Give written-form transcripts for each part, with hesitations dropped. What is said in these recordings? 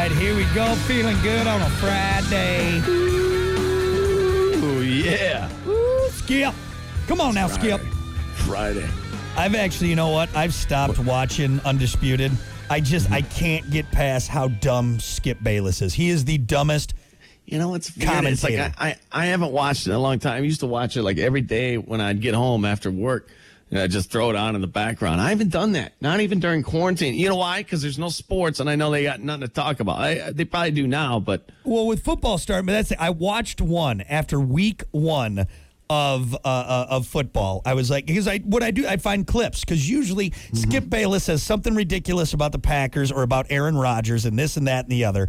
right, here we go. Feeling good on a Friday. Ooh, yeah. Ooh, Skip. Come on now, Skip. Friday. I've actually, you know what? I've stopped watching Undisputed. I can't get past how dumb Skip Bayless is. He is the dumbest. You know, it's weird. It's like I haven't watched it in a long time. I used to watch it like every day when I'd get home after work. And I'd just throw it on in the background. I haven't done that. Not even during quarantine. You know why? Because there's no sports, and I know they got nothing to talk about. They probably do now, but... Well, with football starting, but I watched one after week one of football. I was like, because I find clips, because usually Skip Bayless says something ridiculous about the Packers or about Aaron Rodgers and this and that and the other.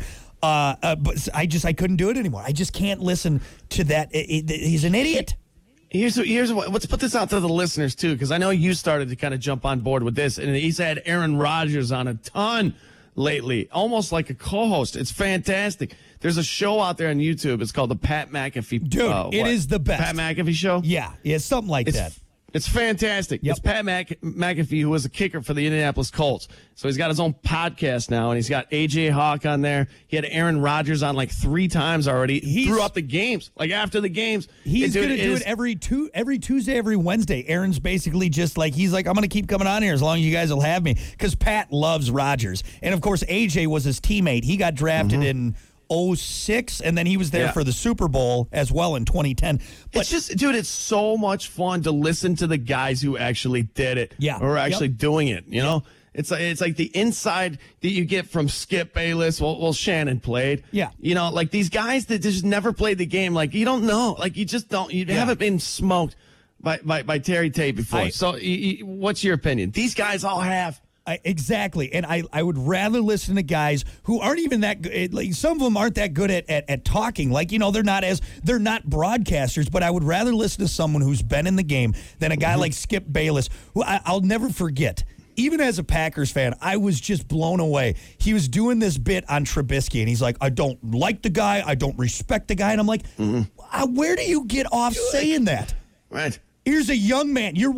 But I couldn't do it anymore. I just can't listen to that. He's an idiot. Here's what. Let's put this out to the listeners too, because I know you started to kind of jump on board with this, and he's had Aaron Rodgers on a ton lately, almost like a co-host. It's fantastic. There's a show out there on YouTube. It's called the Pat McAfee. Dude, it is the best. Pat McAfee show. Yeah, something like that. It's fantastic. Yep. It's Pat McAfee, who was a kicker for the Indianapolis Colts. So he's got his own podcast now, and he's got A.J. Hawk on there. He had Aaron Rodgers on like 3 times already throughout the games, like after the games. He's going to do it every Tuesday, every Wednesday. Aaron's basically just like, he's like, I'm going to keep coming on here as long as you guys will have me, because Pat loves Rodgers. And, of course, A.J. was his teammate. He got drafted in 2006, and then he was there for the Super Bowl as well in 2010. But it's just, dude, it's so much fun to listen to the guys who actually did it, or actually doing it. You know, it's like the inside that you get from Skip Bayless. Well, Shannon played. Yeah, you know, like these guys that just never played the game. Like you don't know, like you just don't. You haven't been smoked by Terry Tate before. So, what's your opinion? These guys all have. Exactly, and I would rather listen to guys who aren't even that good. Like some of them aren't that good at talking. Like, you know, they're not broadcasters. But I would rather listen to someone who's been in the game than a guy like Skip Bayless, who I'll never forget. Even as a Packers fan, I was just blown away. He was doing this bit on Trubisky, and he's like, I don't like the guy, I don't respect the guy, and I'm like, where do you get off saying that? Right. Here's a young man. You're,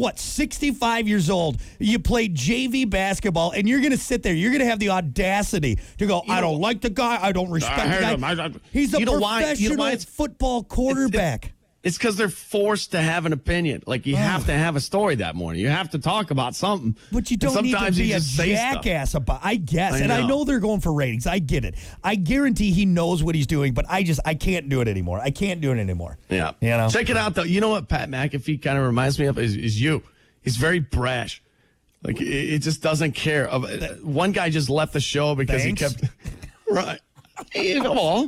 65 years old. You played JV basketball, and you're going to sit there. You're going to have the audacity to go, I don't like the guy. I don't respect the guy. He's a professional football quarterback. It's because they're forced to have an opinion. Like, you have to have a story that morning. You have to talk about something. But you don't need to be a jackass about it, I guess. And I know they're going for ratings. I get it. I guarantee he knows what he's doing, but I can't do it anymore. I can't do it anymore. Yeah. You know? Check it out, though. You know what Pat McAfee kind of reminds me of is you. He's very brash. Like, it just doesn't care. One guy just left the show because he kept... Right. Hey, come on.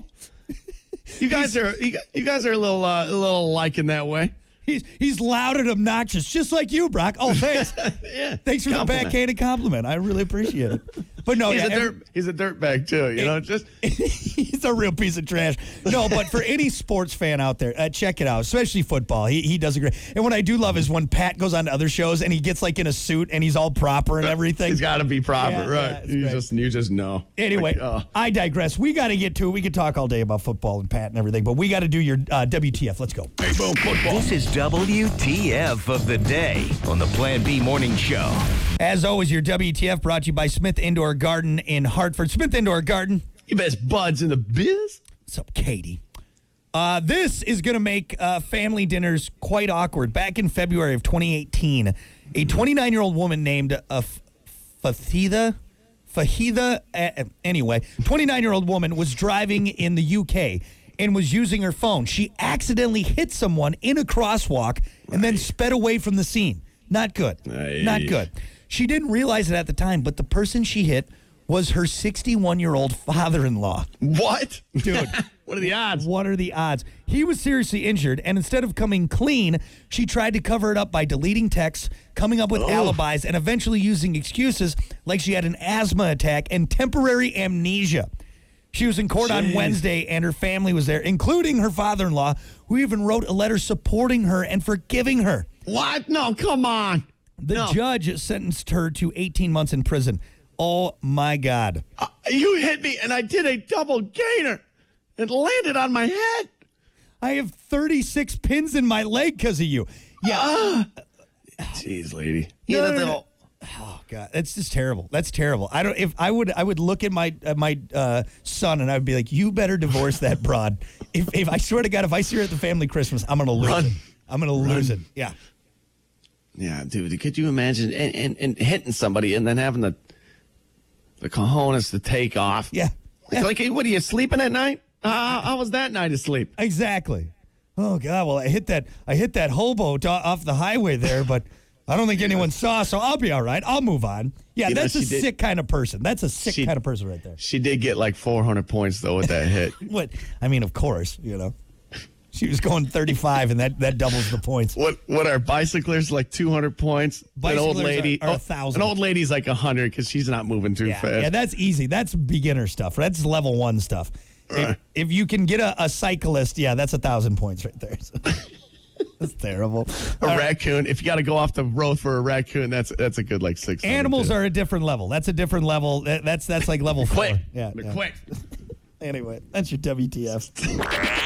You guys are a little alike in that way. He's loud and obnoxious, just like you, Brock. Oh, thanks. Thanks for the backhanded compliment. I really appreciate it. But no, he's a dirtbag too. You know, just he's a real piece of trash. No, but for any sports fan out there, check it out, especially football. He does a great. And what I do love is when Pat goes on to other shows and he gets like in a suit and he's all proper and everything. He's got to be proper, right? You just know. Anyway, I digress. We got to get to it. We could talk all day about football and Pat and everything, but we got to do your WTF. Let's go. Hey, boom, football. This is WTF of the day on the Plan B Morning Show. As always, your WTF brought to you by Smith Indoor Garden in Hartford. Smith Indoor Garden. You best buds in the biz. What's up, Katie? This is going to make family dinners quite awkward. Back in February of 2018, a 29-year-old woman named Fahida, 29-year-old woman was driving in the UK and was using her phone. She accidentally hit someone in a crosswalk and then sped away from the scene. Not good. Not good. She didn't realize it at the time, but the person she hit was her 61-year-old father-in-law. What? Dude. What are the odds? What are the odds? He was seriously injured, and instead of coming clean, she tried to cover it up by deleting texts, coming up with alibis, and eventually using excuses like she had an asthma attack and temporary amnesia. She was in court on Wednesday, and her family was there, including her father-in-law, who even wrote a letter supporting her and forgiving her. What? No, come on. The judge sentenced her to 18 months in prison. Oh, my God. You hit me, and I did a double gainer. It landed on my head. I have 36 pins in my leg because of you. Yeah. Jeez, lady. No. Oh God, that's just terrible. That's terrible. I would look at my son and I would be like, you better divorce that broad. If I swear to God, if I see her at the family Christmas, I'm gonna lose it. I'm gonna lose it. Yeah. Yeah, dude. Could you imagine and hitting somebody and then having the cojones to take off? Yeah. Like, what are you sleeping at night? How was that night of sleep? Exactly. Oh God. Well, I hit that hobo off the highway there, but I don't think anyone saw, so I'll be all right. I'll move on. Yeah, that's a sick kind of person. That's a sick kind of person right there. She did get like 400 points, though, with that hit. What? I mean, of course, She was going 35, and that doubles the points. What are bicyclers like 200 points? Bicyclers an old lady are 1,000. An old lady's like 100 because she's not moving too fast. Yeah, that's easy. That's beginner stuff. That's level 1 stuff. If you can get a cyclist, that's 1,000 points right there. So. That's terrible. Raccoon. If you got to go off the road for a raccoon, that's a good like 6. Animals are a different level. That's a different level. That's like level 4. Quick. Yeah. They're quick. Anyway, that's your WTF.